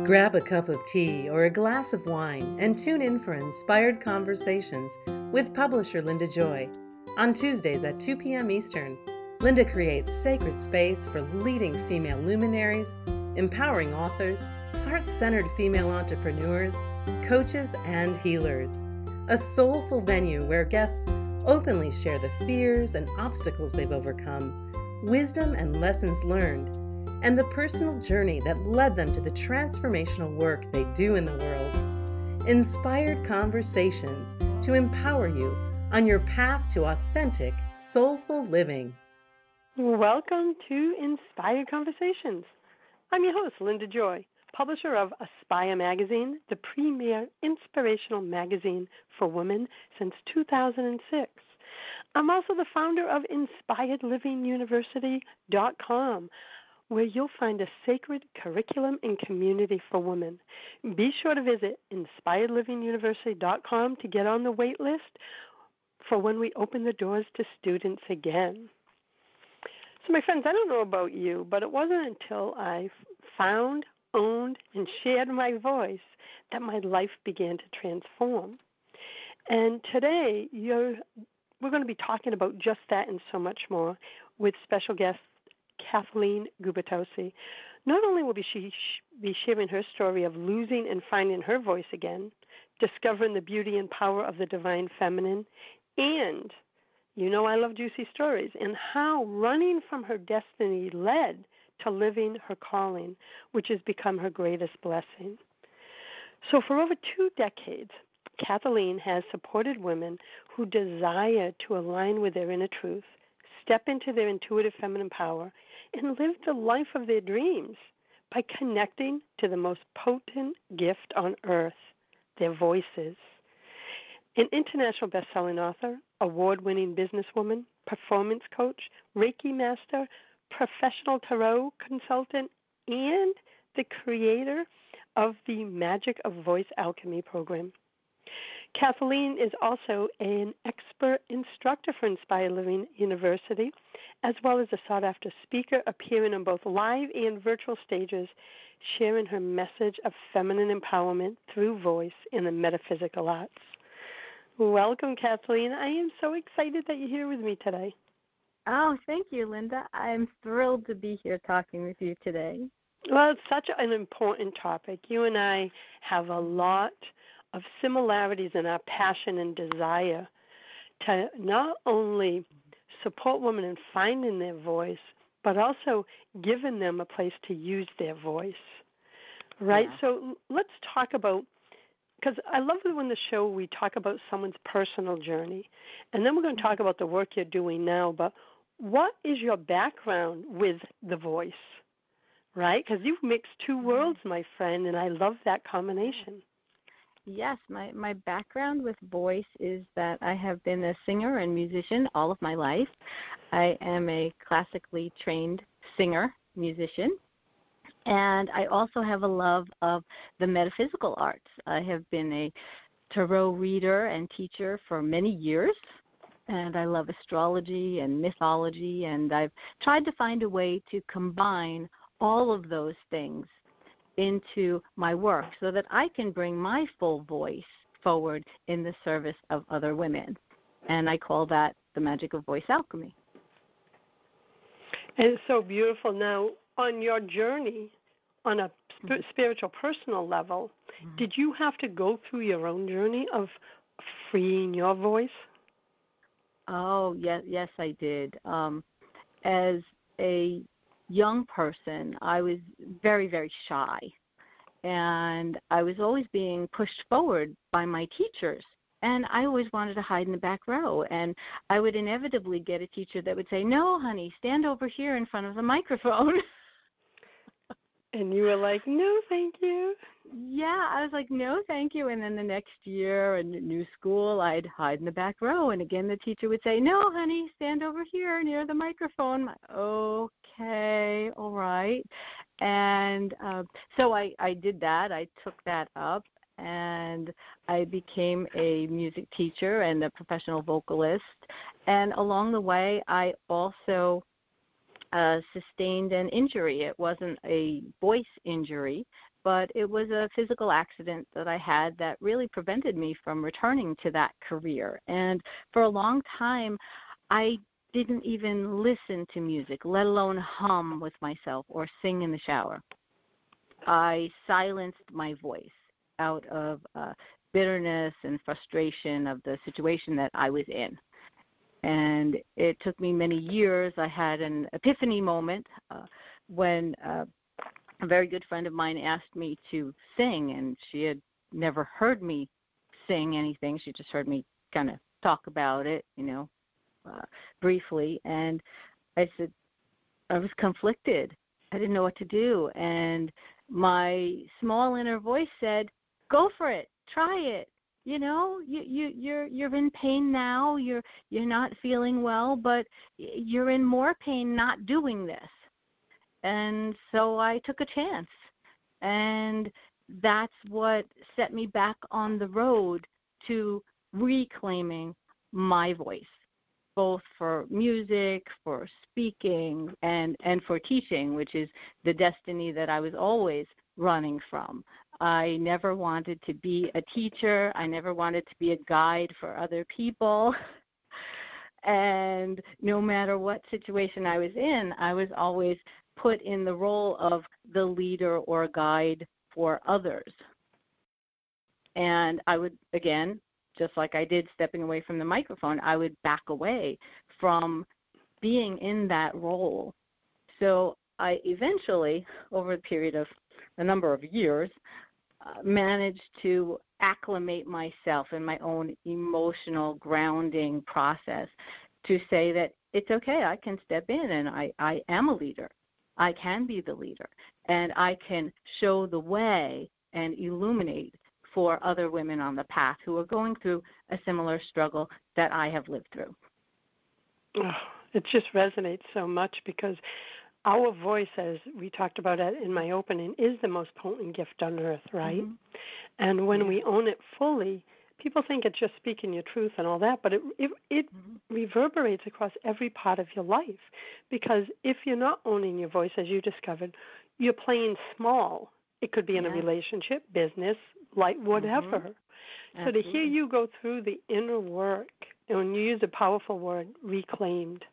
Grab a cup of tea or a glass of wine and tune in for Inspired Conversations with publisher Linda Joy. On Tuesdays at 2 p.m. Eastern, Linda creates sacred space for leading female luminaries, empowering authors, heart-centered female entrepreneurs, coaches, and healers. A soulful venue where guests openly share the fears and obstacles they've overcome, wisdom and lessons learned, and the personal journey that led them to the transformational work they do in the world. Inspired Conversations to empower you on your path to authentic, soulful living. Welcome to Inspired Conversations. I'm your host, Linda Joy, publisher of Aspire Magazine, the premier inspirational magazine for women since 2006. I'm also the founder of InspiredLivingUniversity.com, where you'll find a sacred curriculum and community for women. Be sure to visit InspiredLivingUniversity.com to get on the wait list for when we open the doors to students again. So my friends, I don't know about you, but it wasn't until I found, owned, and shared my voice that my life began to transform. And today, we're going to be talking about just that and so much more with special guest Kathleen Gubitosi. Not only will she be sharing her story of losing and finding her voice again, discovering the beauty and power of the divine feminine, and you know I love juicy stories, and how running from her destiny led to living her calling, which has become her greatest blessing. So for over 2 decades, Kathleen has supported women who desire to align with their inner truth, step into their intuitive feminine power, and live the life of their dreams by connecting to the most potent gift on earth, their voices. An international best-selling author, award-winning businesswoman, performance coach, Reiki master, professional tarot consultant, and the creator of the Magic of Voice Alchemy program. Kathleen is also an expert instructor for Inspired Living University, as well as a sought-after speaker appearing on both live and virtual stages, sharing her message of feminine empowerment through voice in the metaphysical arts. Welcome, Kathleen. I am so excited that you're here with me today. Oh, thank you, Linda. I'm thrilled to be here talking with you today. Well, it's such an important topic. You and I have a lot of similarities in our passion and desire to not only support women in finding their voice, but also giving them a place to use their voice, right? Yeah. So let's talk about, because I love it when the show we talk about someone's personal journey, and then we're going to talk about the work you're doing now, but what is your background with the voice, right? Because you've mixed two worlds, my friend, and I love that combination. Yes, my background with voice is that I have been a singer and musician all of my life. I am a classically trained singer, musician, and I also have a love of the metaphysical arts. I have been a tarot reader and teacher for many years, and I love astrology and mythology, and I've tried to find a way to combine all of those things into my work so that I can bring my full voice forward in the service of other women. And I call that the Magic of Voice Alchemy. And it's so beautiful. Now, on your journey, on a spiritual, personal level, did you have to go through your own journey of freeing your voice? Oh, yes, I did. As a young person, I was very, very shy, and I was always being pushed forward by my teachers, and I always wanted to hide in the back row, and I would inevitably get a teacher that would say, "No, honey, stand over here in front of the microphone." And you were like, "No, thank you." Yeah, I was like, "No, thank you." And then the next year in new school, I'd hide in the back row. And again, the teacher would say, "No, honey, stand over here near the microphone." Okay, all right. And so I did that. I took that up, and I became a music teacher and a professional vocalist. And along the way, I also sustained an injury. It wasn't a voice injury, but it was a physical accident that I had that really prevented me from returning to that career. And for a long time, I didn't even listen to music, let alone hum with myself or sing in the shower. I silenced my voice out of bitterness and frustration of the situation that I was in. And it took me many years. I had an epiphany moment when a very good friend of mine asked me to sing, and she had never heard me sing anything. She just heard me kind of talk about it, briefly. And I said, I was conflicted. I didn't know what to do. And my small inner voice said, go for it, try it. You're in pain now. You're not feeling well, but you're in more pain not doing this. And so I took a chance, and that's what set me back on the road to reclaiming my voice, both for music, for speaking, and for teaching, which is the destiny that I was always running from. I never wanted to be a teacher. I never wanted to be a guide for other people. And no matter what situation I was in, I was always put in the role of the leader or guide for others. And I would, again, just like I did stepping away from the microphone, I would back away from being in that role. So I eventually, over a period of a number of years, managed to acclimate myself in my own emotional grounding process to say that it's okay, I can step in and I am a leader. I can be the leader, and I can show the way and illuminate for other women on the path who are going through a similar struggle that I have lived through. Oh, it just resonates so much because our voice, as we talked about it in my opening, is the most potent gift on earth, right? Mm-hmm. And when we own it fully, people think it's just speaking your truth and all that, but it mm-hmm. reverberates across every part of your life. Because if you're not owning your voice, as you discovered, you're playing small. It could be in a relationship, business, like whatever. Mm-hmm. So to hear you go through the inner work, and when you use a powerful word, reclaimed,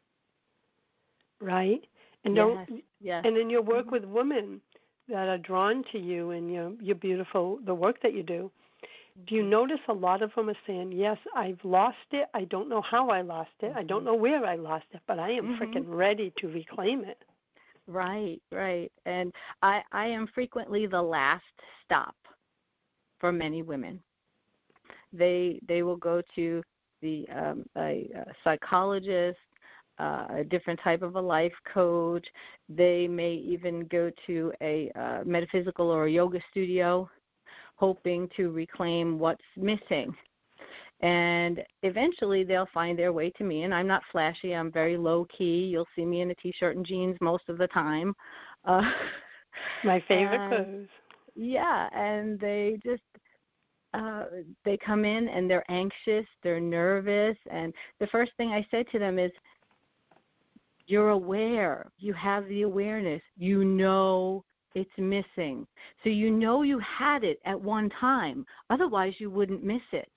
right? And and in your work mm-hmm. with women that are drawn to you and your beautiful, the work that you do you notice a lot of them are saying, yes, I've lost it. I don't know how I lost it. Mm-hmm. I don't know where I lost it, but I am mm-hmm. freaking ready to reclaim it. Right. And I am frequently the last stop for many women. They will go to a psychologist, a different type of a life coach. They may even go to a metaphysical or a yoga studio, hoping to reclaim what's missing. And eventually they'll find their way to me, and I'm not flashy. I'm very low-key. You'll see me in a T-shirt and jeans most of the time. My favorite clothes. Yeah, and they just they come in and they're anxious, they're nervous, and the first thing I said to them is, you're aware. You have the awareness. You know it's missing. So you know you had it at one time. Otherwise, you wouldn't miss it.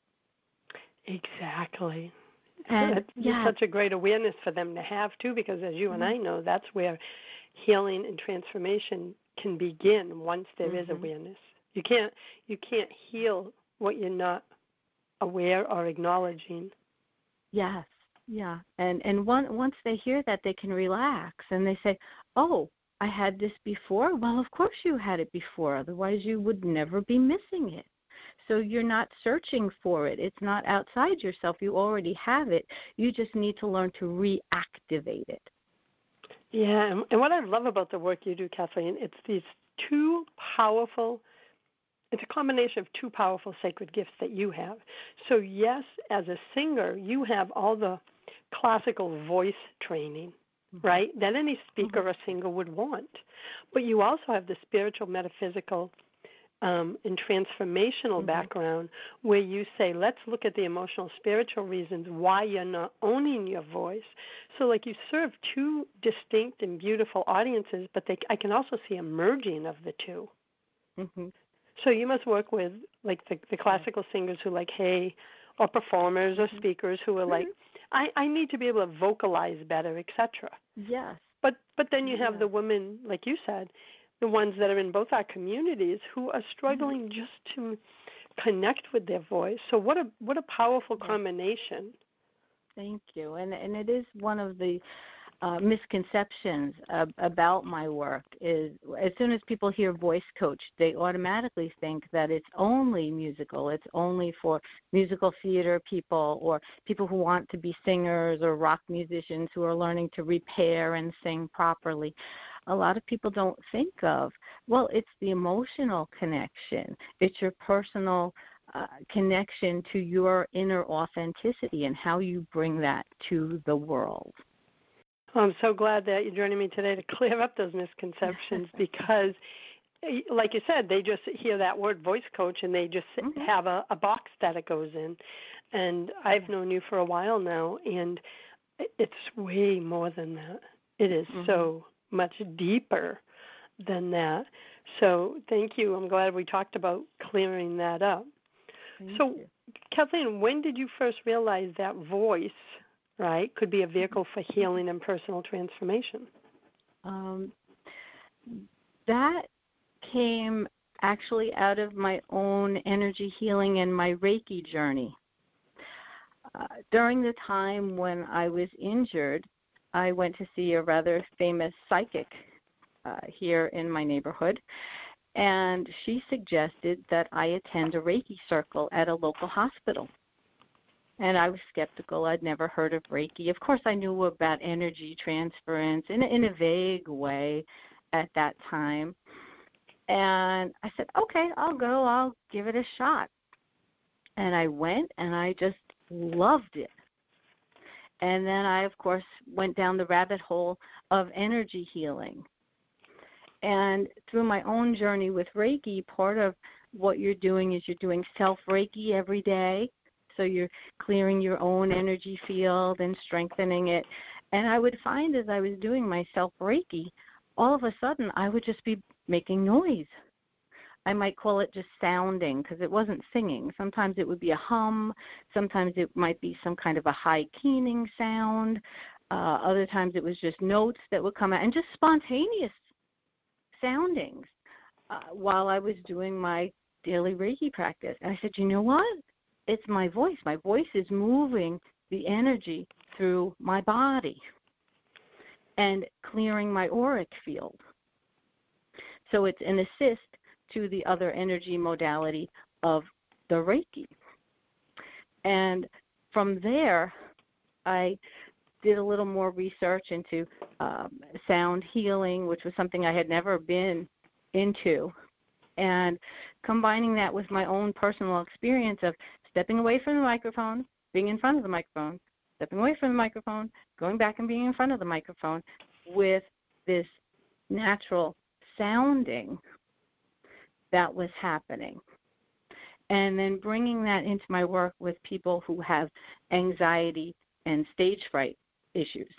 Exactly. And it's such a great awareness for them to have, too, because as you mm-hmm. and I know, that's where healing and transformation can begin once there mm-hmm. is awareness. You can't heal what you're not aware or acknowledging. Yes. Yeah. And once they hear that, they can relax and they say, oh, I had this before? Well, of course you had it before. Otherwise, you would never be missing it. So you're not searching for it. It's not outside yourself. You already have it. You just need to learn to reactivate it. Yeah, and what I love about the work you do, Kathleen, it's these two powerful, it's a combination of two powerful sacred gifts that you have. So yes, as a singer, you have all the classical voice training, right, that any speaker or singer would want. But you also have the spiritual, metaphysical, and transformational background where you say, let's look at the emotional, spiritual reasons why you're not owning your voice. So like you serve two distinct and beautiful audiences, but I can also see a merging of the two. Mm-hmm. So you must work with like the classical singers who like, hey, or performers or speakers who are like, I need to be able to vocalize better, etc. Yes. But then you have the women, like you said, the ones that are in both our communities who are struggling just to connect with their voice. So what a powerful combination. Thank you. And it is one of the misconceptions about my work is as soon as people hear voice coach, they automatically think that it's only musical. It's only for musical theater people or people who want to be singers or rock musicians who are learning to repair and sing properly. A lot of people don't think of, well, it's the emotional connection. It's your personal connection to your inner authenticity and how you bring that to the world. I'm so glad that you're joining me today to clear up those misconceptions because, like you said, they just hear that word voice coach and they just have a box that it goes in. And I've known you for a while now, and it's way more than that. It is so much deeper than that. So thank you. I'm glad we talked about clearing that up. Thank you. Kathleen, when did you first realize that voice, right, could be a vehicle for healing and personal transformation? That came actually out of my own energy healing and my Reiki journey. During the time when I was injured, I went to see a rather famous psychic here in my neighborhood, and she suggested that I attend a Reiki circle at a local hospital. And I was skeptical. I'd never heard of Reiki. Of course, I knew about energy transference in a vague way at that time. And I said, okay, I'll go. I'll give it a shot. And I went, and I just loved it. And then I, of course, went down the rabbit hole of energy healing. And through my own journey with Reiki, part of what you're doing is you're doing self-Reiki every day. So you're clearing your own energy field and strengthening it. And I would find as I was doing my self-Reiki, all of a sudden I would just be making noise. I might call it just sounding because it wasn't singing. Sometimes it would be a hum. Sometimes it might be some kind of a high keening sound. Other times it was just notes that would come out and just spontaneous soundings while I was doing my daily Reiki practice. And I said, you know what? It's my voice. My voice is moving the energy through my body and clearing my auric field. So it's an assist to the other energy modality of the Reiki. And from there, I did a little more research into sound healing, which was something I had never been into, and combining that with my own personal experience of stepping away from the microphone, being in front of the microphone, stepping away from the microphone, going back and being in front of the microphone with this natural sounding that was happening. And then bringing that into my work with people who have anxiety and stage fright issues.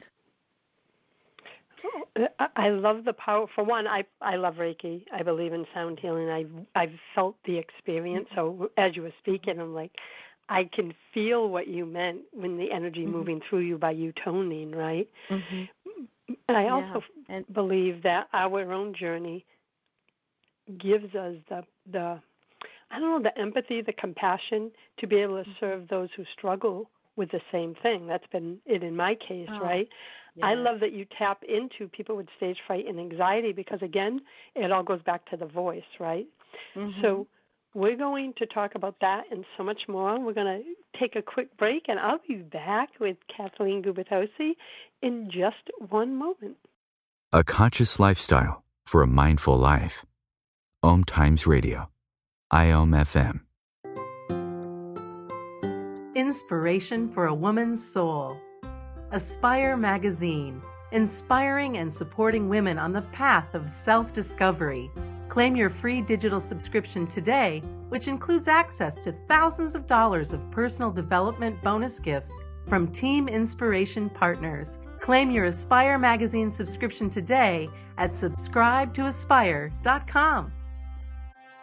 I love the power. For one, I love Reiki. I believe in sound healing. I've felt the experience. So as you were speaking, I'm like, I can feel what you meant when the energy moving through you by you toning, right? And I also believe that our own journey gives us the the empathy, the compassion to be able to serve those who struggle with the same thing. That's been it in my case, right? Yeah. I love that you tap into people with stage fright and anxiety because, again, it all goes back to the voice, right? So we're going to talk about that and so much more. We're going to take a quick break, and I'll be back with Kathleen Gubitosi in just one moment. A conscious lifestyle for a mindful life. Om Times Radio. IOM FM. Inspiration for a woman's soul. Aspire Magazine, inspiring and supporting women on the path of self-discovery. Claim your free digital subscription today, which includes access to thousands of dollars of personal development bonus gifts from Team Inspiration partners. Claim your Aspire Magazine subscription today at subscribetoaspire.com.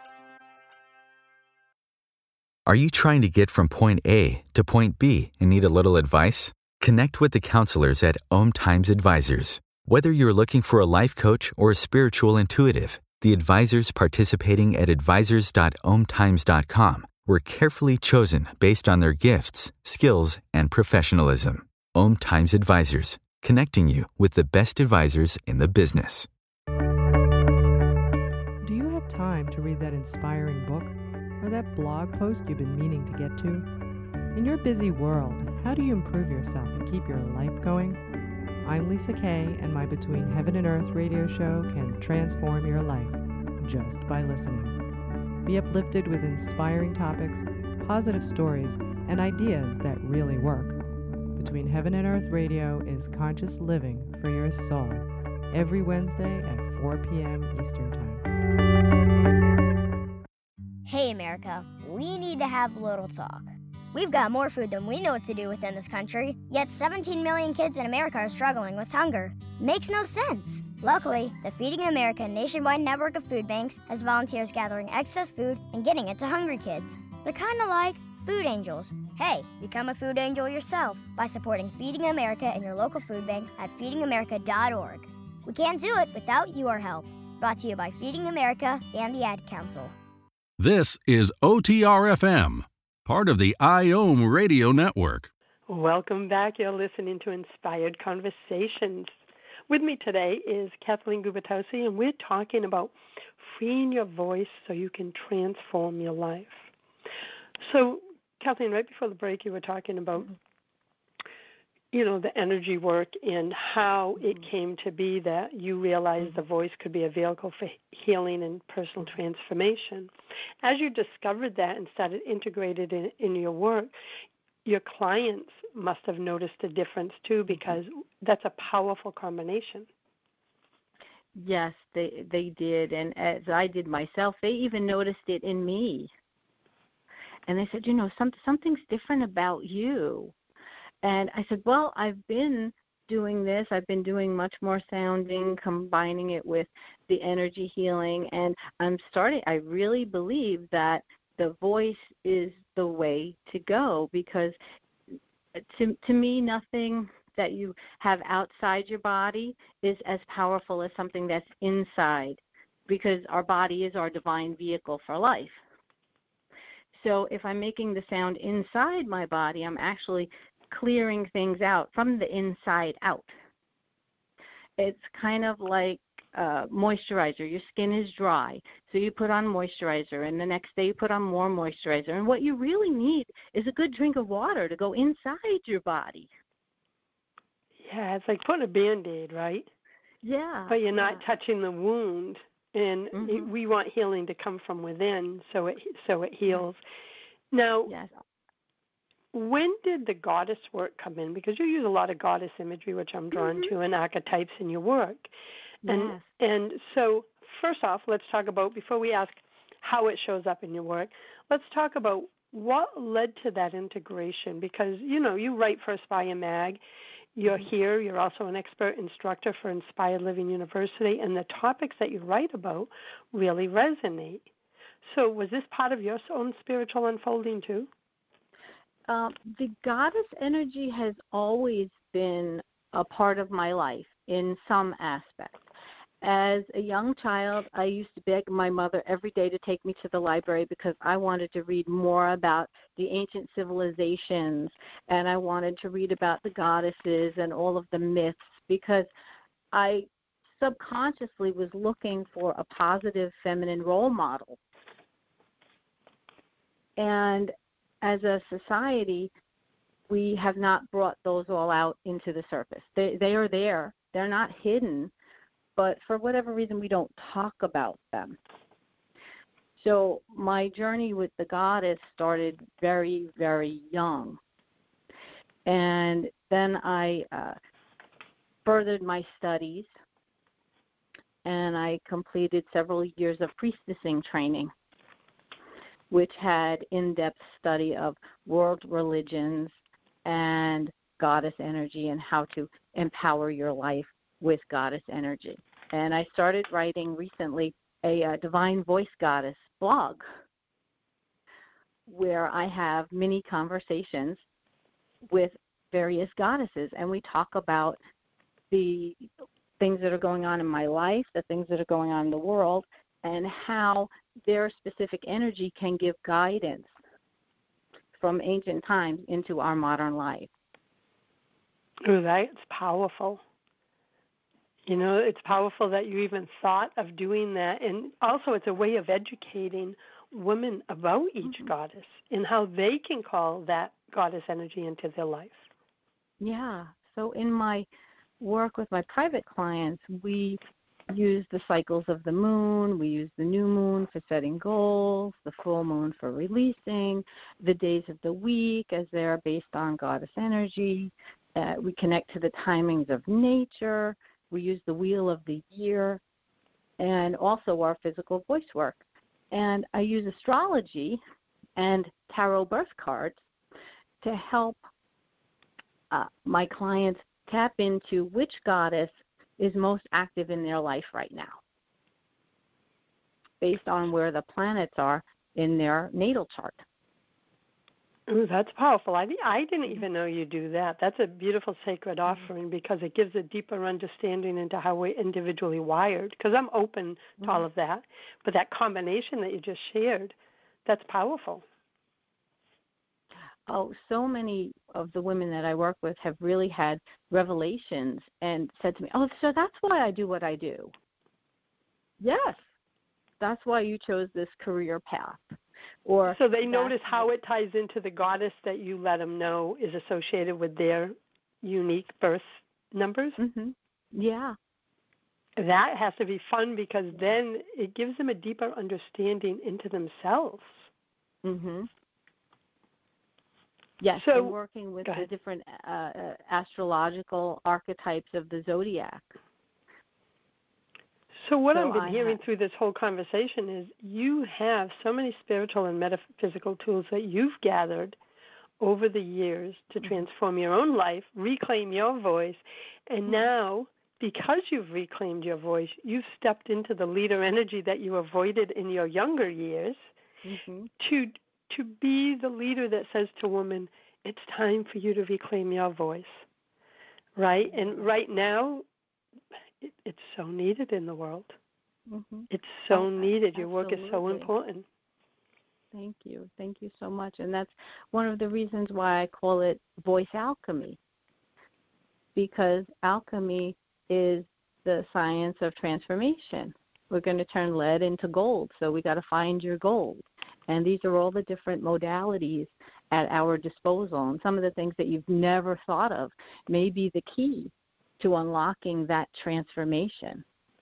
Are you trying to get from point A to point B and need a little advice? Connect with the counselors at Om Times Advisors. Whether you're looking for a life coach or a spiritual intuitive, the advisors participating at advisors.omtimes.com were carefully chosen based on their gifts, skills, and professionalism. Om Times Advisors, connecting you with the best advisors in the business. Do you have time to read that inspiring book or that blog post you've been meaning to get to? In your busy world, how do you improve yourself and keep your life going? I'm Lisa Kay, and my Between Heaven and Earth radio show can transform your life just by listening. Be uplifted with inspiring topics, positive stories, and ideas that really work. Between Heaven and Earth Radio is conscious living for your soul, every Wednesday at 4 p.m. Eastern Time. Hey, America, we need to have a little talk. We've got more food than we know what to do with in this country, yet 17 million kids in America are struggling with hunger. Makes no sense. Luckily, the Feeding America nationwide network of food banks has volunteers gathering excess food and getting it to hungry kids. They're kind of like food angels. Hey, become a food angel yourself by supporting Feeding America in your local food bank at feedingamerica.org. We can't do it without your help. Brought to you by Feeding America and the Ad Council. This is OTR-FM, part of the IOM Radio Network. Welcome back. You're listening to Inspired Conversations. With me today is Kathleen Gubitowski, and we're talking about freeing your voice so you can transform your life. So, Kathleen, right before the break, you were talking about, the energy work and how it came to be that you realized the voice could be a vehicle for healing and personal transformation. As you discovered that and started integrated in your work, your clients must have noticed a difference too, because that's a powerful combination. Yes, they did, and as I did myself, they even noticed it in me. And they said, something's different about you. And I said, well, I've been doing this. I've been doing much more sounding, combining it with the energy healing. And I really believe that the voice is the way to go, because to me, nothing that you have outside your body is as powerful as something that's inside, because our body is our divine vehicle for life. So if I'm making the sound inside my body, I'm actually clearing things out from the inside out. It's kind of like moisturizer. Your skin is dry, so you put on moisturizer, and the next day you put on more moisturizer. And what you really need is a good drink of water to go inside your body. Yeah, it's like putting a Band-Aid, right? Yeah. But you're not touching the wound. And we want healing to come from within, so it heals. Now, yes. When did the goddess work come in? Because you use a lot of goddess imagery, which I'm drawn to, and archetypes in your work. Yes. And so, first off, let's talk about, before we ask how it shows up in your work, let's talk about what led to that integration. Because, you write for Aspire Mag. You're here. You're also an expert instructor for Inspired Living University, and the topics that you write about really resonate. So was this part of your own spiritual unfolding too? The goddess energy has always been a part of my life in some aspect. As a young child, I used to beg my mother every day to take me to the library because I wanted to read more about the ancient civilizations, and I wanted to read about the goddesses and all of the myths, because I subconsciously was looking for a positive feminine role model. And as a society, we have not brought those all out into the surface. They are there. They're not hidden. But for whatever reason, we don't talk about them. So my journey with the goddess started very, very young. And then I furthered my studies, and I completed several years of priestessing training, which had in-depth study of world religions and goddess energy and how to empower your life with goddess energy. And I started writing recently a Divine Voice Goddess blog, where I have mini conversations with various goddesses, and we talk about the things that are going on in my life, the things that are going on in the world, and how their specific energy can give guidance from ancient times into our modern life. Oh, that's powerful. You know, it's powerful that you even thought of doing that. And also it's a way of educating women about each goddess and how they can call that goddess energy into their life. Yeah. So in my work with my private clients, we use the cycles of the moon. We use the new moon for setting goals, the full moon for releasing, the days of the week as they're based on goddess energy. We connect to the timings of nature. We use the wheel of the year and also our physical voice work. And I use astrology and tarot birth cards to help my clients tap into which goddess is most active in their life right now, based on where the planets are in their natal chart. Ooh, that's powerful. I didn't even know you do that. That's a beautiful sacred offering because it gives a deeper understanding into how we're individually wired, because I'm open to all of that. But that combination that you just shared, that's powerful. Oh, so many of the women that I work with have really had revelations and said to me, oh, so that's why I do what I do. Yes, that's why you chose this career path. Or so they notice how it ties into the goddess that you let them know is associated with their unique birth numbers? Mm-hmm. Yeah. That has to be fun because then it gives them a deeper understanding into themselves. Mm-hmm. Yes, so, and working with the different astrological archetypes of the zodiac. So what I've been hearing through this whole conversation is you have so many spiritual and metaphysical tools that you've gathered over the years to transform your own life, reclaim your voice, and now, because you've reclaimed your voice, you've stepped into the leader energy that you avoided in your younger years to be the leader that says to women, it's time for you to reclaim your voice, right? And right now, it's so needed in the world. It's so needed. Your work is so important. Thank you. Thank you so much. And that's one of the reasons why I call it voice alchemy, because alchemy is the science of transformation. We're going to turn lead into gold, so we got to find your gold. And these are all the different modalities at our disposal. And some of the things that you've never thought of may be the key to unlocking that transformation.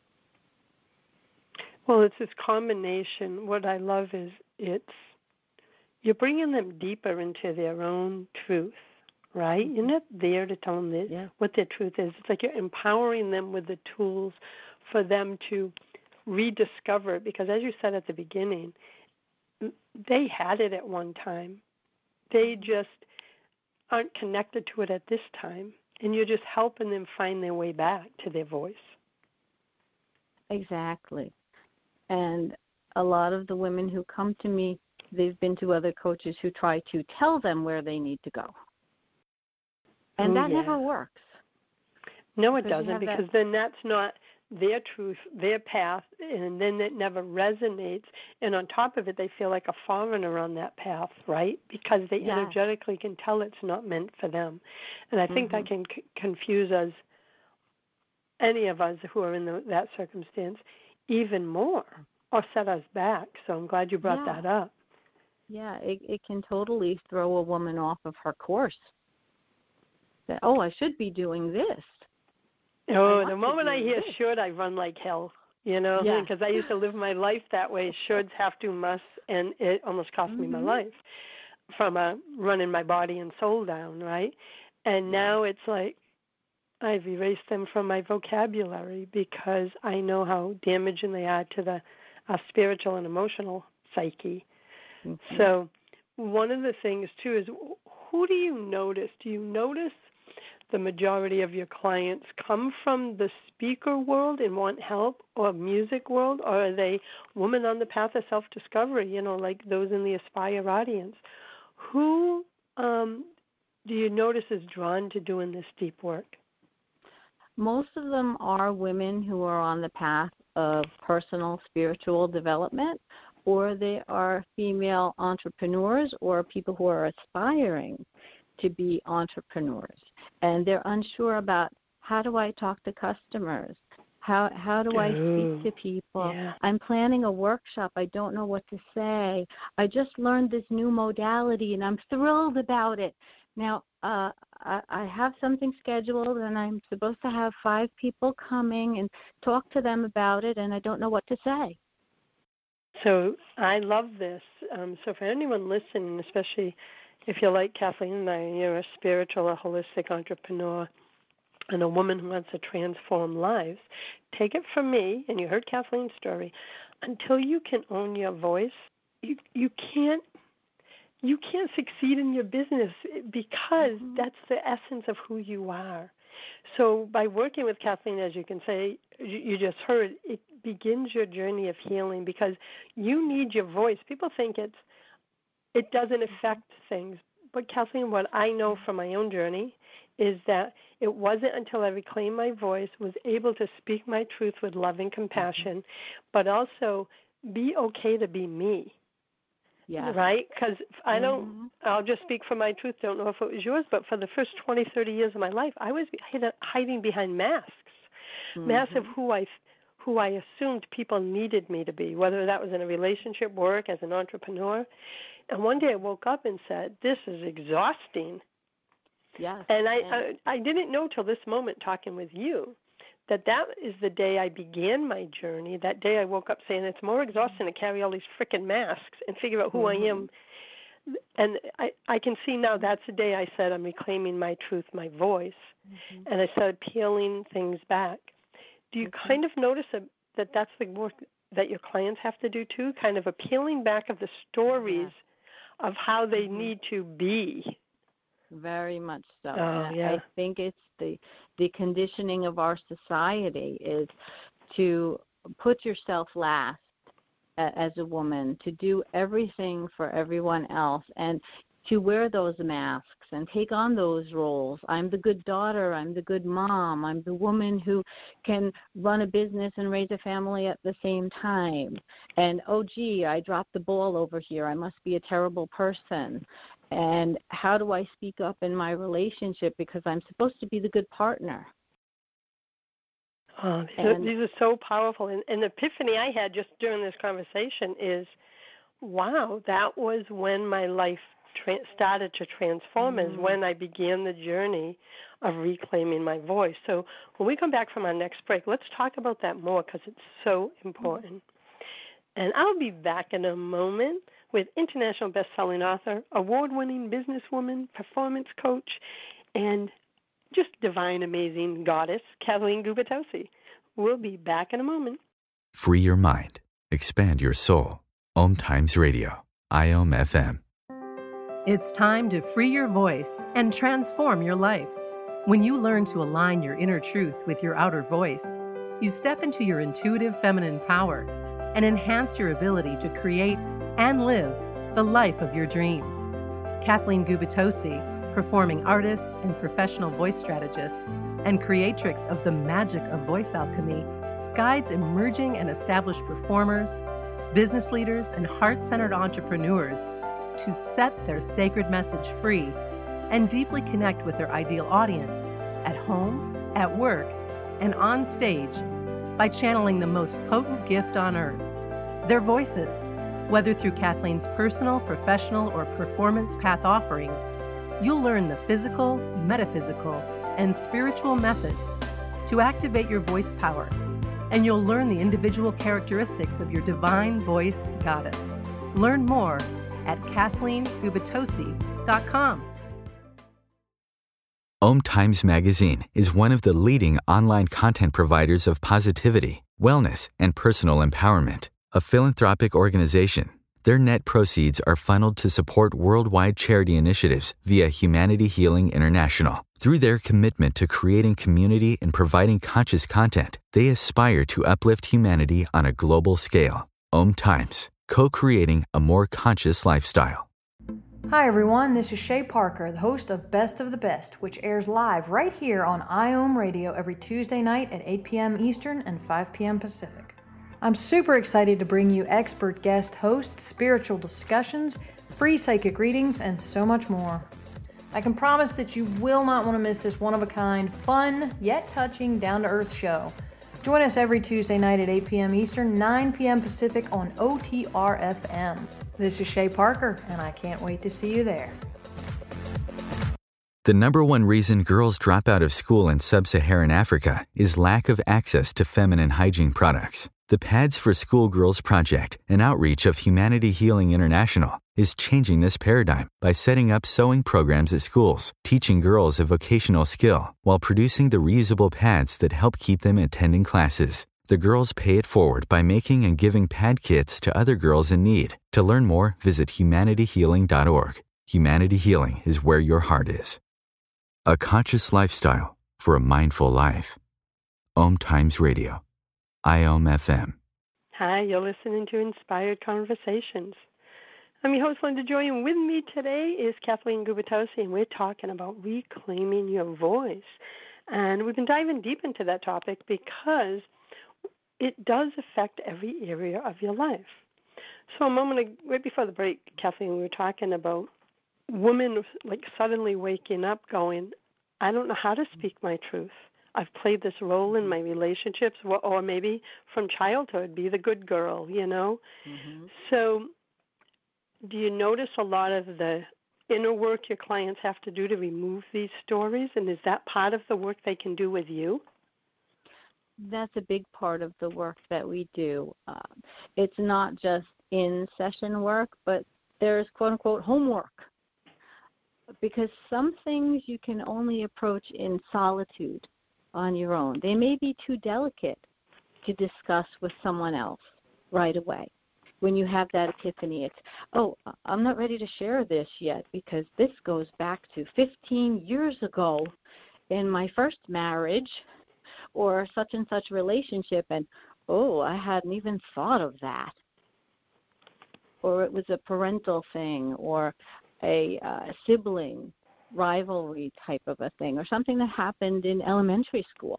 Well, it's this combination. What I love is you're bringing them deeper into their own truth, right? You're not there to tell them what their truth is. It's like you're empowering them with the tools for them to rediscover it, because as you said at the beginning, they had it at one time. They just aren't connected to it at this time. And you're just helping them find their way back to their voice. Exactly. And a lot of the women who come to me, they've been to other coaches who try to tell them where they need to go. And that never works. No, it doesn't, because then that's not their truth, their path, and then it never resonates. And on top of it, they feel like a foreigner on that path, right? Because they energetically can tell it's not meant for them. And I think that can confuse us, any of us who are in that circumstance, even more, or set us back. So I'm glad you brought that up. Yeah, it can totally throw a woman off of her course. That, oh, I should be doing this. Oh, the moment I hear should, I run like hell, you know, because I used to live my life that way, shoulds, have to, must, and it almost cost me my life from running my body and soul down, right? And now it's like I've erased them from my vocabulary because I know how damaging they are to our spiritual and emotional psyche. So one of the things, too, is who do you notice? Do you notice the majority of your clients come from the speaker world and want help, or music world, or are they women on the path of self-discovery, like those in the Aspire audience? Who do you notice is drawn to doing this deep work? Most of them are women who are on the path of personal spiritual development, or they are female entrepreneurs or people who are aspiring to be entrepreneurs. And they're unsure about, how do I talk to customers? How do I speak to people? Yeah. I'm planning a workshop. I don't know what to say. I just learned this new modality, and I'm thrilled about it. Now, I have something scheduled, and I'm supposed to have 5 people coming and talk to them about it, and I don't know what to say. So I love this. So for anyone listening, especially if you're like Kathleen and I, you're a spiritual or holistic entrepreneur and a woman who wants to transform lives, take it from me, and you heard Kathleen's story, until you can own your voice, you can't succeed in your business, because that's the essence of who you are. So by working with Kathleen, as you can say, you just heard, it begins your journey of healing, because you need your voice. People think it doesn't affect things. But Kathleen, what I know from my own journey is that it wasn't until I reclaimed my voice, was able to speak my truth with love and compassion, but also be okay to be me. Yeah. Right? Because I'll just speak for my truth, don't know if it was yours, but for the first 20, 30 years of my life, I was hiding behind masks, masks of who I assumed people needed me to be, whether that was in a relationship, work, as an entrepreneur. And one day I woke up and said, this is exhausting. Yes. And I didn't know till this moment, talking with you, that is the day I began my journey. That day I woke up saying, it's more exhausting to carry all these frickin' masks and figure out who I am. And I can see now that's the day I said, I'm reclaiming my truth, my voice, and I started peeling things back. Do you kind of notice that that's the work that your clients have to do too, kind of a peeling back of the stories of how they need to be? Very much so. I think it's the conditioning of our society is to put yourself last as a woman, to do everything for everyone else, and to wear those masks and take on those roles. I'm the good daughter. I'm the good mom. I'm the woman who can run a business and raise a family at the same time. And, oh, gee, I dropped the ball over here. I must be a terrible person. And how do I speak up in my relationship, because I'm supposed to be the good partner? Oh, these are so powerful. And the epiphany I had just during this conversation is, wow, that was when my life started to transform, is when I began the journey of reclaiming my voice. So when we come back from our next break, let's talk about that more, because it's so important. And I'll be back in a moment with international best-selling author, award-winning businesswoman, performance coach, and just divine, amazing goddess, Kathleen Gubitosi. We'll be back in a moment. Free your mind. Expand your soul. Om Times Radio. IOM FM. It's time to free your voice and transform your life. When you learn to align your inner truth with your outer voice, you step into your intuitive feminine power and enhance your ability to create and live the life of your dreams. Kathleen Gubitosi, performing artist and professional voice strategist and creatrix of the magic of voice alchemy, guides emerging and established performers, business leaders, and heart-centered entrepreneurs to set their sacred message free and deeply connect with their ideal audience at home, at work, and on stage by channeling the most potent gift on earth, their voices. Whether through Kathleen's personal, professional, or performance path offerings, you'll learn the physical, metaphysical, and spiritual methods to activate your voice power, and you'll learn the individual characteristics of your divine voice goddess. Learn more at KathleenGubitosi.com. Om Times Magazine is one of the leading online content providers of positivity, wellness, and personal empowerment. A philanthropic organization Their net proceeds are funneled to support worldwide charity initiatives via Humanity Healing International. Through their commitment to creating community and providing conscious content, they aspire to uplift humanity on a global scale. Om Times, co-creating a more conscious lifestyle. Hi everyone, this is Shay Parker, the host of Best of the Best, which airs live right here on IOM Radio every Tuesday night at 8 p.m. Eastern and 5 p.m. Pacific. I'm super excited to bring you expert guest hosts, spiritual discussions, free psychic readings, and so much more. I can promise that you will not want to miss this one-of-a-kind, fun, yet touching, down-to-earth show. Join us every Tuesday night at 8 p.m. Eastern, 9 p.m. Pacific on OTR-FM. This is Shay Parker, and I can't wait to see you there. The number one reason girls drop out of school in sub-Saharan Africa is lack of access to feminine hygiene products. The Pads for Schoolgirls Project, an outreach of Humanity Healing International, is changing this paradigm by setting up sewing programs at schools, teaching girls a vocational skill, while producing the reusable pads that help keep them attending classes. The girls pay it forward by making and giving pad kits to other girls in need. To learn more, visit humanityhealing.org. Humanity Healing is where your heart is. A conscious lifestyle for a mindful life. Om Times Radio. IOM FM. Hi, you're listening to Inspired Conversations. I'm your host, Linda Joy, and with me today is Kathleen Gubitosi, and we're talking about reclaiming your voice. And we've been diving deep into that topic because it does affect every area of your life. So a moment ago, right before the break, Kathleen, we were talking about women like suddenly waking up going, I don't know how to speak my truth. I've played this role in my relationships, or maybe from childhood, be the good girl, you know. Mm-hmm. So do you notice a lot of the inner work your clients have to do to remove these stories, and is that part of the work they can do with you? That's a big part of the work that we do. It's not just in-session work, but there's quote-unquote homework, because some things you can only approach in solitude on your own. They may be too delicate to discuss with someone else right away. When you have that epiphany, it's, I'm not ready to share this yet because this goes back to 15 years ago in my first marriage or such and such relationship, and I hadn't even thought of that. Or it was a parental thing or a sibling rivalry type of a thing, or something that happened in elementary school.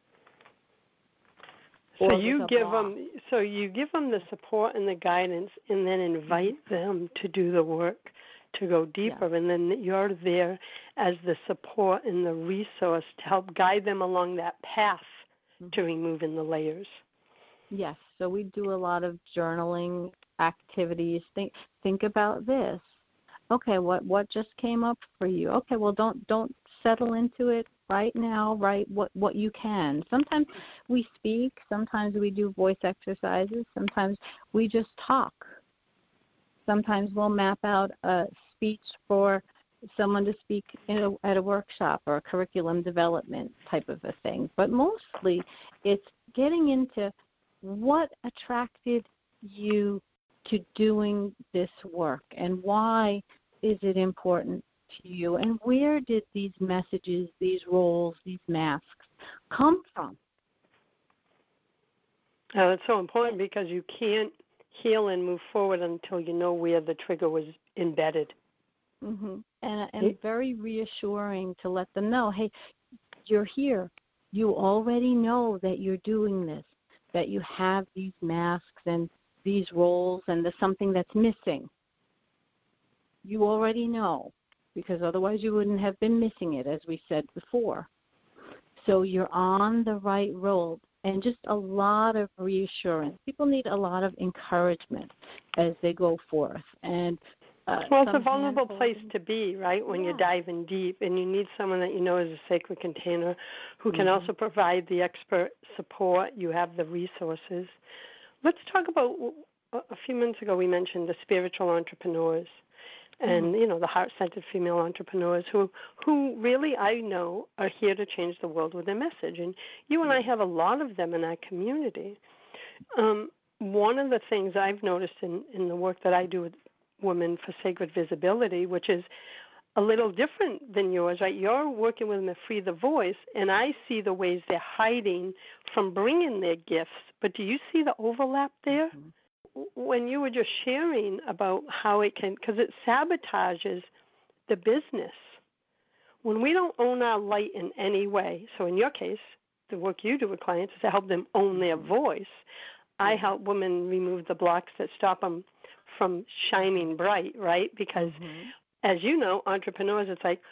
So you give them the support and the guidance, and then invite them to do the work, to go deeper, and then you're there as the support and the resource to help guide them along that path to removing the layers. Yes. So we do a lot of journaling activities. Think about this. Okay, what just came up for you? Okay, well, don't settle into it right now. Right, what you can. Sometimes we speak. Sometimes we do voice exercises. Sometimes we just talk. Sometimes we'll map out a speech for someone to speak at a workshop or a curriculum development type of a thing. But mostly, it's getting into what attracted you to doing this work, and why is it important to you, and where did these messages, these roles, these masks come from? Oh, it's so important because you can't heal and move forward until you know where the trigger was embedded. Mm-hmm. And very reassuring to let them know, hey, you're here. You already know that you're doing this, that you have these masks and these roles, and there's something that's missing. You already know, because otherwise you wouldn't have been missing it, as we said before. So you're on the right road, and just a lot of reassurance. People need a lot of encouragement as they go forth. And well, it's a vulnerable place to be, right, when you're diving deep, and you need someone that you know is a sacred container who can also provide the expert support. You have the resources. Let's talk about, a few minutes ago we mentioned the spiritual entrepreneurs and, the heart-centered female entrepreneurs who really, I know, are here to change the world with their message. And you and I have a lot of them in our community. one of the things I've noticed in the work that I do with women for sacred visibility, which is a little different than yours, right? You're working with them to free the voice, and I see the ways they're hiding from bringing their gifts. But do you see the overlap there? Mm-hmm. When you were just sharing about how it can, because it sabotages the business. When we don't own our light in any way, so in your case, the work you do with clients is to help them own their voice. I help women remove the blocks that stop them from shining bright, right? Because, as you know, entrepreneurs, it's like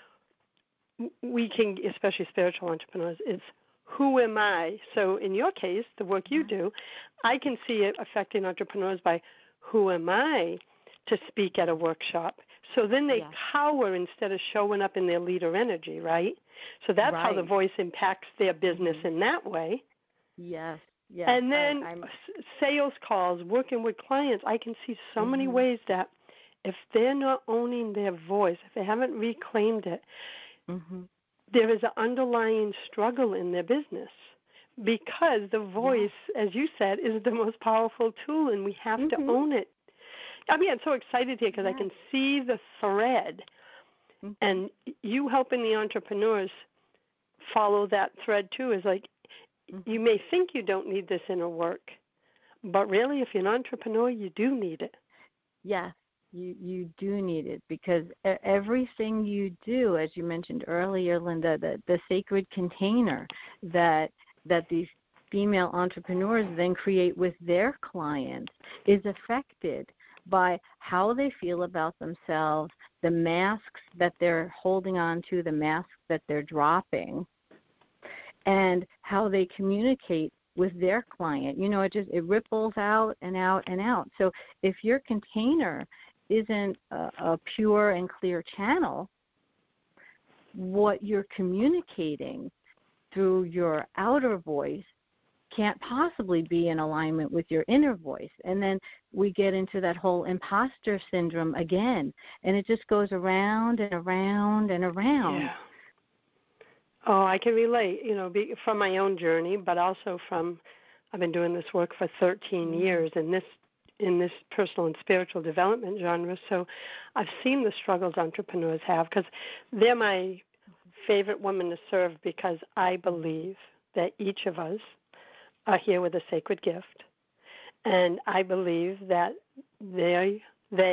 we can, especially spiritual entrepreneurs, it's who am I? So in your case, the work you do, I can see it affecting entrepreneurs by who am I to speak at a workshop. So then they cower instead of showing up in their leader energy, right? So that's how the voice impacts their business in that way. Yes. Yes. And then sales calls, working with clients, I can see so many ways that if they're not owning their voice, if they haven't reclaimed it, there is an underlying struggle in their business because the voice, as you said, is the most powerful tool, and we have to own it. I mean, I'm so excited here because I can see the thread, and you helping the entrepreneurs follow that thread too is like, you may think you don't need this inner work, but really, if you're an entrepreneur, you do need it. Yes, you do need it because everything you do, as you mentioned earlier, Linda, the sacred container that these female entrepreneurs then create with their clients is affected by how they feel about themselves, the masks that they're holding on to, the masks that they're dropping, and how they communicate with their client. You know, it ripples out and out and out. So if your container isn't a pure and clear channel, what you're communicating through your outer voice can't possibly be in alignment with your inner voice. And then we get into that whole imposter syndrome again, and it just goes around and around and around. Yeah. Oh, I can relate, from my own journey, but also I've been doing this work for 13 years in this personal and spiritual development genre. So I've seen the struggles entrepreneurs have because they're my favorite women to serve because I believe that each of us are here with a sacred gift. And I believe that we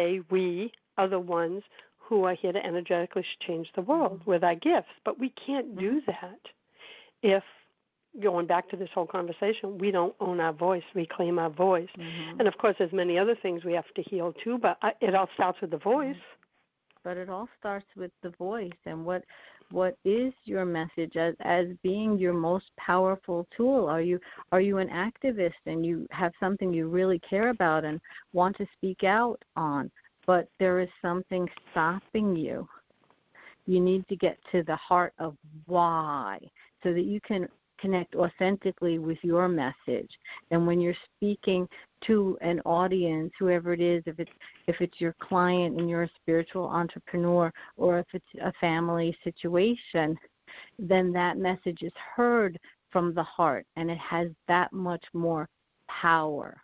are the ones who are here to energetically change the world with our gifts. But we can't do that if, going back to this whole conversation, we don't own our voice, reclaim our voice. And, of course, there's many other things we have to heal, too, but it all starts with the voice. But it all starts with the voice. And what is your message as being your most powerful tool? Are you an activist and you have something you really care about and want to speak out on, but there is something stopping you? You need to get to the heart of why so that you can connect authentically with your message. And when you're speaking to an audience, whoever it is, if it's your client and you're a spiritual entrepreneur, or if it's a family situation, then that message is heard from the heart, and it has that much more power.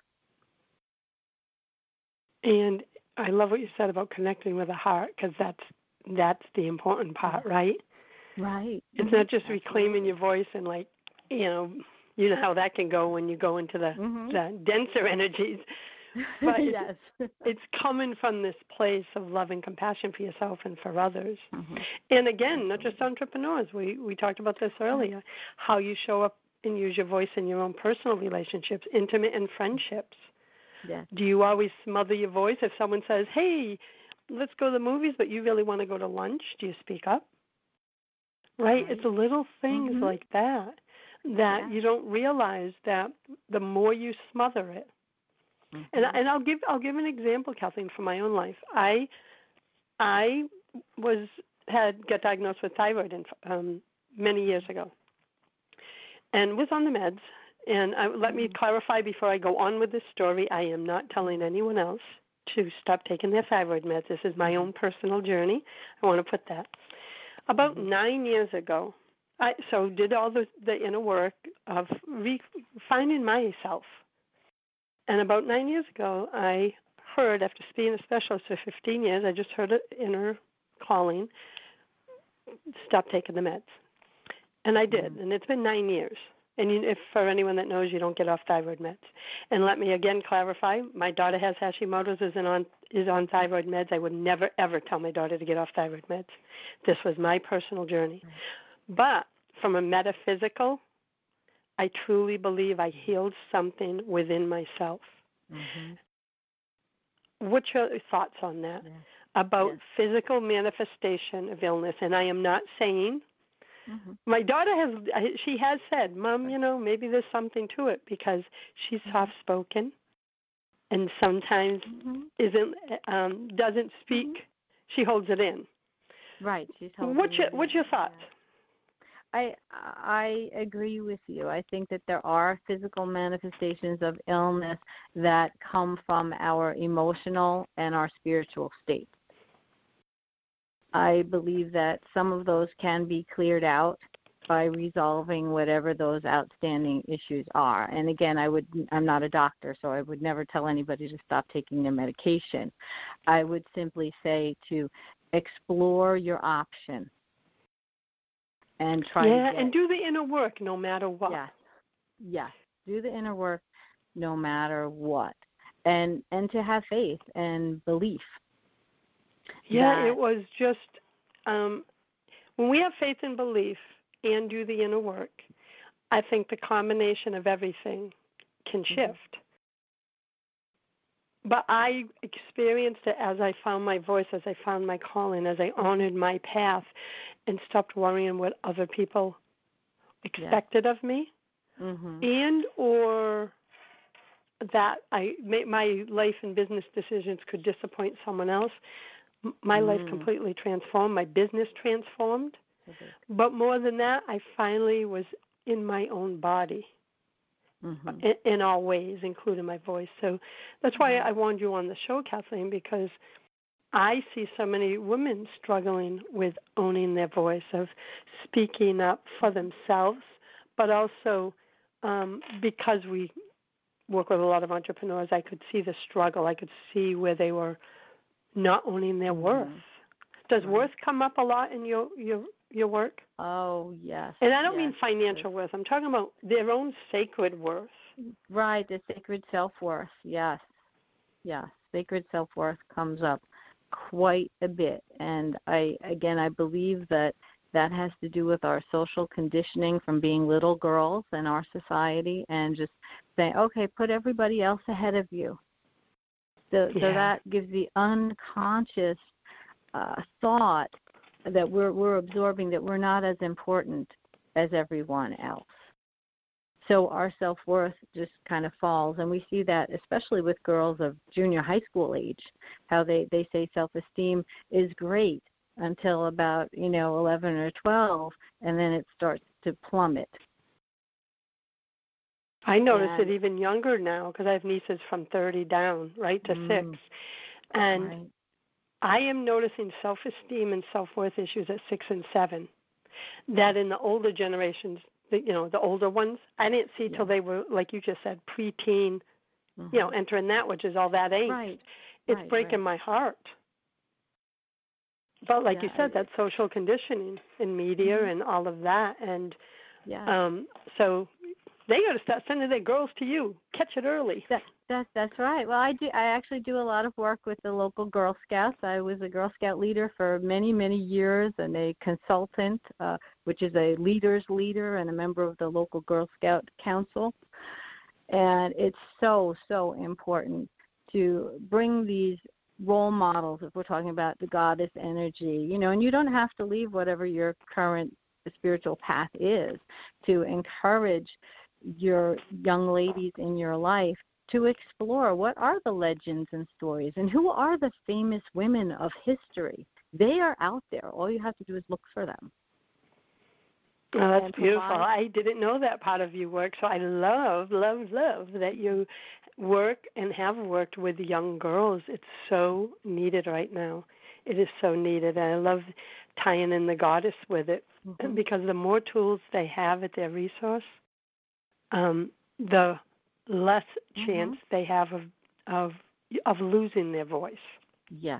And I love what you said about connecting with the heart, because that's the important part, right? Right. It's not just reclaiming your voice and you know how that can go when you go into the denser energies. But yes. It's coming from this place of love and compassion for yourself and for others. And again, not just entrepreneurs. We talked about this earlier, how you show up and use your voice in your own personal relationships, intimate and friendships. Yes. Do you always smother your voice if someone says, hey, let's go to the movies, but you really want to go to lunch? Do you speak up? Right? It's little things like that you don't realize that the more you smother it. And I'll give an example, Kathleen, from my own life. I got diagnosed with thyroid many years ago, and was on the meds. And let me clarify before I go on with this story, I am not telling anyone else to stop taking their thyroid meds. This is my own personal journey. I want to put that. About 9 years ago, I did all the inner work of finding myself. And about 9 years ago, I heard, after being a specialist for 15 years, I just heard an inner calling, stop taking the meds. And I did, and it's been 9 years. And if for anyone that knows, you don't get off thyroid meds. And let me again clarify, my daughter has Hashimoto's, is on thyroid meds. I would never, ever tell my daughter to get off thyroid meds. This was my personal journey. But from a metaphysical, I truly believe I healed something within myself. What's your thoughts on that? About physical manifestation of illness? And I am not saying, my daughter has said, Mom, maybe there's something to it, because she's soft-spoken and sometimes doesn't speak. She holds it in. Right. What's your thoughts? I agree with you. I think that there are physical manifestations of illness that come from our emotional and our spiritual state. I believe that some of those can be cleared out by resolving whatever those outstanding issues are. And again, I'm not a doctor, so I would never tell anybody to stop taking their medication. I would simply say to explore your option and try and do the inner work no matter what. Yes. Do the inner work no matter what. And to have faith and belief. It was just when we have faith and belief and do the inner work, I think the combination of everything can shift. But I experienced it as I found my voice, as I found my calling, as I honored my path and stopped worrying what other people expected of me, and or that my life and business decisions could disappoint someone else. My life completely transformed. My business transformed. But more than that, I finally was in my own body in all ways, including my voice. So that's why I wanted you on the show, Kathleen, because I see so many women struggling with owning their voice, of speaking up for themselves, but also because we work with a lot of entrepreneurs, I could see the struggle. I could see where they were not owning their worth. Does worth come up a lot in your work? Oh, yes. And I don't mean financial worth. I'm talking about their own sacred worth. Right, the sacred self-worth. Yes. Sacred self-worth comes up quite a bit. And I believe that has to do with our social conditioning from being little girls in our society, and just saying, okay, put everybody else ahead of you. So that gives the unconscious thought that we're absorbing that we're not as important as everyone else. So our self-worth just kind of falls. And we see that especially with girls of junior high school age, how they say self-esteem is great until about 11 or 12, and then it starts to plummet. I notice it even younger now, because I have nieces from 30 down, right, to 6. And I am noticing self-esteem and self-worth issues at 6 and 7 that in the older generations, the older ones, I didn't see till they were, like you just said, preteen, entering that, which is all that angst. Right. It's breaking my heart. But like you said, that's social conditioning in media and all of that. And so they got to start sending their girls to you. Catch it early. That's right. Well, I actually do a lot of work with the local Girl Scouts. I was a Girl Scout leader for many, many years, and a consultant, which is a leader's leader and a member of the local Girl Scout Council. And it's so, so important to bring these role models, if we're talking about the goddess energy, and you don't have to leave whatever your current spiritual path is, to encourage your young ladies in your life to explore what are the legends and stories and who are the famous women of history. They are out there. All you have to do is look for them. Oh, that's beautiful. I didn't know that part of your work, so I love, love, love that you work and have worked with young girls. It's so needed right now. It is so needed. And I love tying in the goddess with it, because the more tools they have at their resource, the less chance they have of losing their voice. Yes.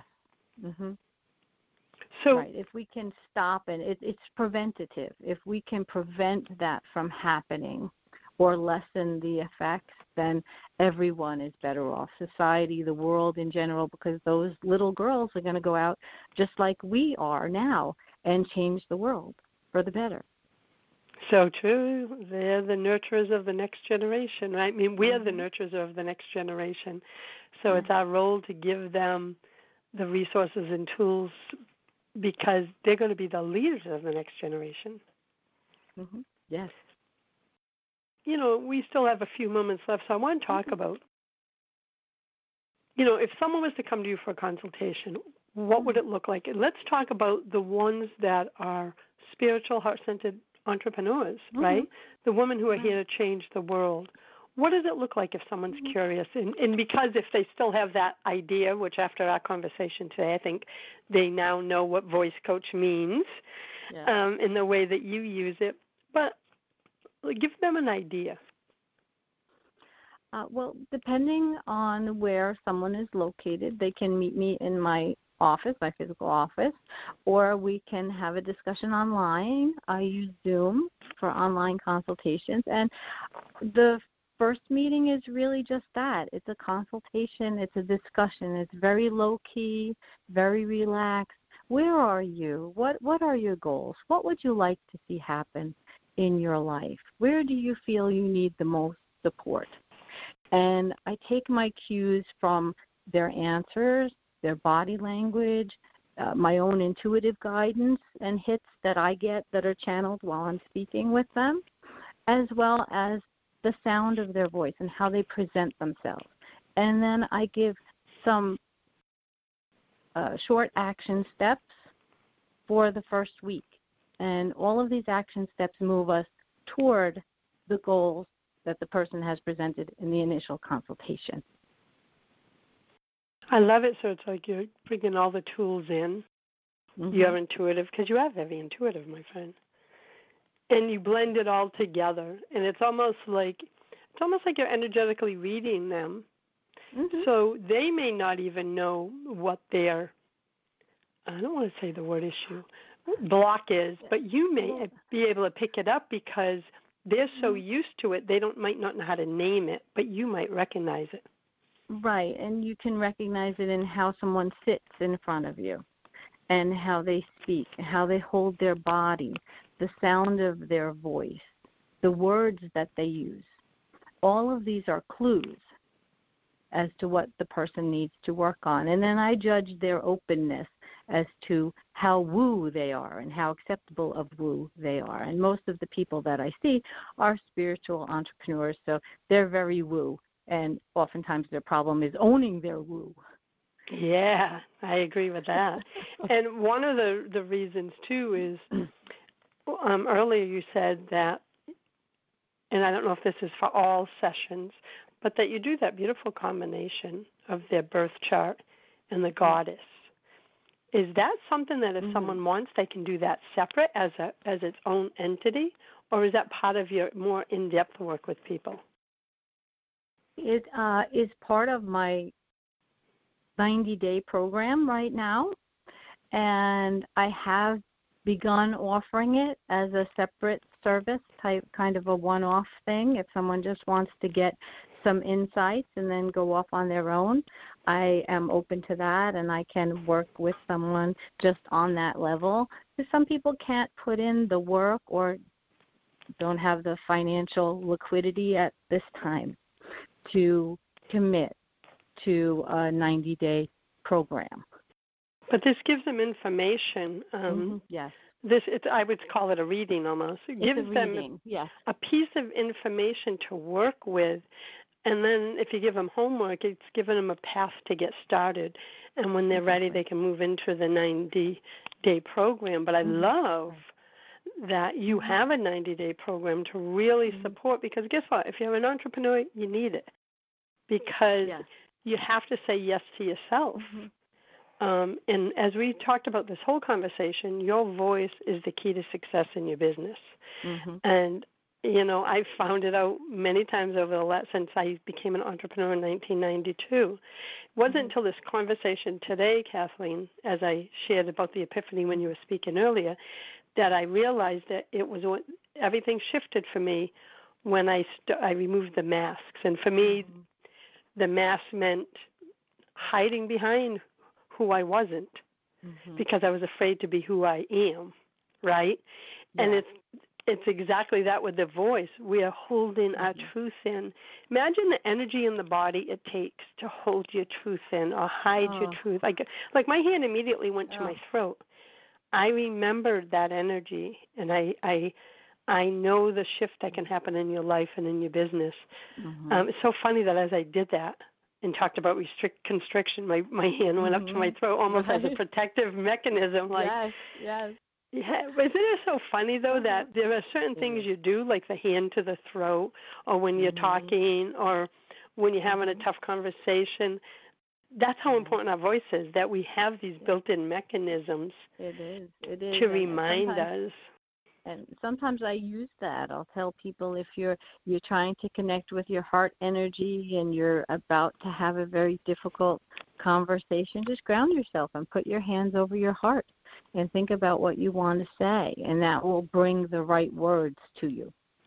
So, right. If we can stop, and it's preventative. If we can prevent that from happening or lessen the effects, then everyone is better off. Society, the world in general, because those little girls are going to go out just like we are now and change the world for the better. So true. They're the nurturers of the next generation, right? I mean, we are the nurturers of the next generation. So it's our role to give them the resources and tools because they're going to be the leaders of the next generation. Yes. You know, we still have a few moments left, so I want to talk about, you know, if someone was to come to you for a consultation, what would it look like? And let's talk about the ones that are spiritual, heart-centered entrepreneurs, right? The women who are here to change the world. What does it look like if someone's curious? And because if they still have that idea, which after our conversation today, I think they now know what voice coach means in the way that you use it. But give them an idea. Well, depending on where someone is located, they can meet me in my office, my physical office, or we can have a discussion online. I use Zoom for online consultations, and the first meeting is really just that. It's a consultation. It's a discussion. It's very low-key, very relaxed. Where are you? What are your goals? What would you like to see happen in your life? Where do you feel you need the most support? And I take my cues from their answers, their body language, my own intuitive guidance and hits that I get that are channeled while I'm speaking with them, as well as the sound of their voice and how they present themselves. And then I give some short action steps for the first week. And all of these action steps move us toward the goals that the person has presented in the initial consultation. I love it. So it's like you're bringing all the tools in. You're intuitive, because you are very intuitive, my friend. And you blend it all together. And it's almost like you're energetically reading them. So they may not even know what their, I don't want to say the word issue, block is, but you may be able to pick it up because they're so used to it, they might not know how to name it, but you might recognize it. Right, and you can recognize it in how someone sits in front of you and how they speak, how they hold their body, the sound of their voice, the words that they use. All of these are clues as to what the person needs to work on. And then I judge their openness as to how woo they are and how acceptable of woo they are. And most of the people that I see are spiritual entrepreneurs, so they're very woo. And oftentimes their problem is owning their woo. Yeah, I agree with that. And one of the reasons, too, is earlier you said that, and I don't know if this is for all sessions, but that you do that beautiful combination of their birth chart and the goddess. Is that something that if someone wants, they can do that separate as its own entity, or is that part of your more in-depth work with people? It is part of my 90-day program right now, and I have begun offering it as a separate service type, kind of a one-off thing. If someone just wants to get some insights and then go off on their own, I am open to that, and I can work with someone just on that level. Because some people can't put in the work or don't have the financial liquidity at this time to commit to a 90-day program. But this gives them information. Yes. I would call it a reading almost. It gives them a piece of information to work with. And then if you give them homework, it's giving them a path to get started. And when they're ready, they can move into the 90-day program. But I love that you have a 90-day program to really support, because guess what? If you're an entrepreneur, you need it, because you have to say yes to yourself. And as we talked about this whole conversation, your voice is the key to success in your business. And I found it out many times since I became an entrepreneur in 1992. It wasn't until this conversation today, Kathleen, as I shared about the epiphany when you were speaking earlier, that I realized that everything shifted for me when I removed the masks. And for me, the mask meant hiding behind who I wasn't because I was afraid to be who I am, right? Yeah. And it's exactly that with the voice. We are holding our truth in. Imagine the energy in the body it takes to hold your truth in or hide your truth. Like my hand immediately went to my throat. I remembered that energy, and I know the shift that can happen in your life and in your business. It's so funny that as I did that and talked about constriction, my hand went up to my throat almost as a protective mechanism. Like, yes. Yeah, isn't it so funny, though, that there are certain things you do, like the hand to the throat, or when you're talking, or when you're having a tough conversation. That's how important our voice is, that we have these built-in mechanisms It is. To remind us. And sometimes I use that. I'll tell people if you're trying to connect with your heart energy and you're about to have a very difficult conversation, just ground yourself and put your hands over your heart and think about what you want to say, and that will bring the right words to you.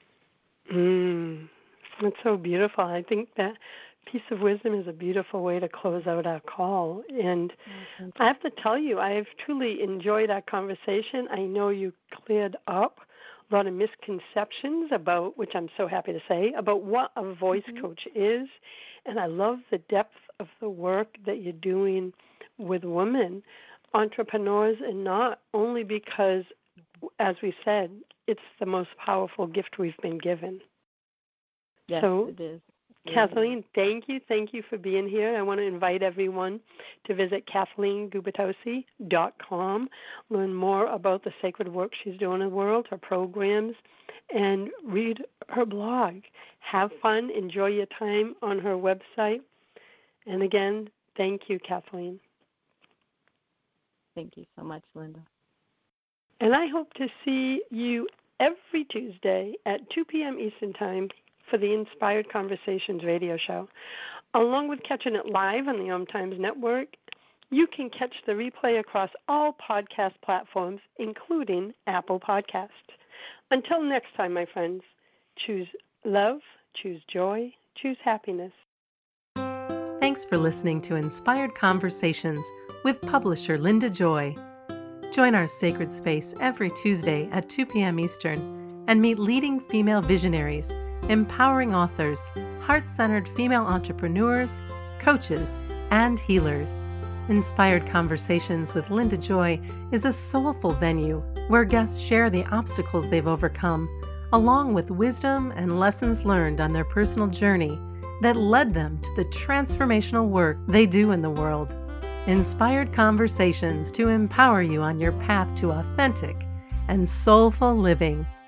That's so beautiful. I think that piece of wisdom is a beautiful way to close out our call. And I have to tell you, I have truly enjoyed our conversation. I know you cleared up a lot of misconceptions about, which I'm so happy to say, about what a voice coach is. And I love the depth of the work that you're doing with women, entrepreneurs, and not only because, as we said, it's the most powerful gift we've been given. Yes, so, it is. Kathleen, thank you. Thank you for being here. I want to invite everyone to visit KathleenGubitowski.com, learn more about the sacred work she's doing in the world, her programs, and read her blog. Have fun. Enjoy your time on her website. And again, thank you, Kathleen. Thank you so much, Linda. And I hope to see you every Tuesday at 2 p.m. Eastern Time for the Inspired Conversations radio show. Along with catching it live on the Om Times Network, you can catch the replay across all podcast platforms, including Apple Podcasts. Until next time, my friends, choose love, choose joy, choose happiness. Thanks for listening to Inspired Conversations with publisher Linda Joy. Join our sacred space every Tuesday at 2 p.m. Eastern and meet leading female visionaries, empowering authors, heart-centered female entrepreneurs, coaches, and healers. Inspired Conversations with Linda Joy is a soulful venue where guests share the obstacles they've overcome, along with wisdom and lessons learned on their personal journey that led them to the transformational work they do in the world. Inspired Conversations to empower you on your path to authentic and soulful living.